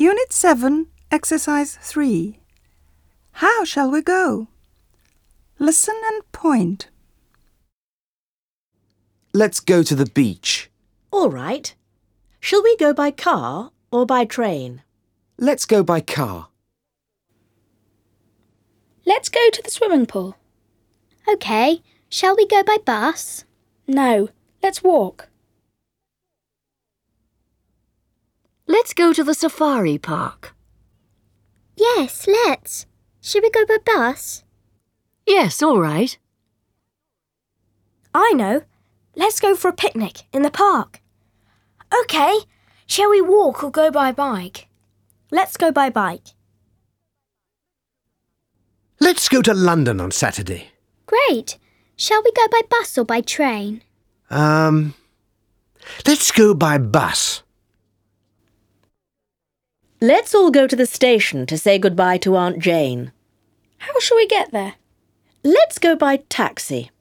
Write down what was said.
Unit 7, Exercise 3. How shall we go? Listen and point. Let's go to the beach. All right. Shall we go by car or by train? Let's go by car. Let's go to the swimming pool. OK, shall we go by bus? No, let's walk. Let's go to the safari park. Yes, let's. Should we go by bus? Yes, all right. I know. Let's go for a picnic in the park. OK, shall we walk or go by bike? Let's go by bike. Let's go to London on Saturday. Great. Shall we go by bus or by train? Let's go by bus. Let's all go to the station to say goodbye to Aunt Jane. How shall we get there? Let's go by taxi.